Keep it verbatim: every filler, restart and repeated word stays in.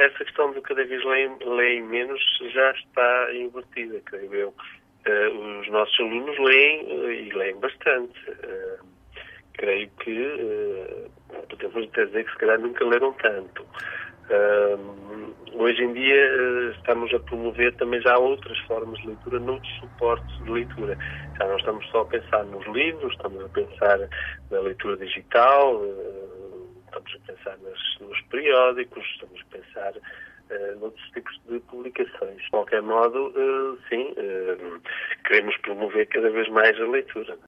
essa questão de cada vez leem, leem menos já está invertida, creio eu. Uh, os nossos alunos leem uh, e leem bastante. Uh, creio que uh, podemos até dizer que se calhar nunca leram tanto. Uh, hoje em dia uh, estamos a promover também já outras formas de leitura, noutros suportes de leitura. Já não estamos só a pensar nos livros, estamos a pensar na leitura digital, uh, estamos a pensar nas, nos periódicos, estamos a pensar uh, noutros tipos de publicações. De qualquer modo, uh, sim, uh, queremos promover cada vez mais a leitura.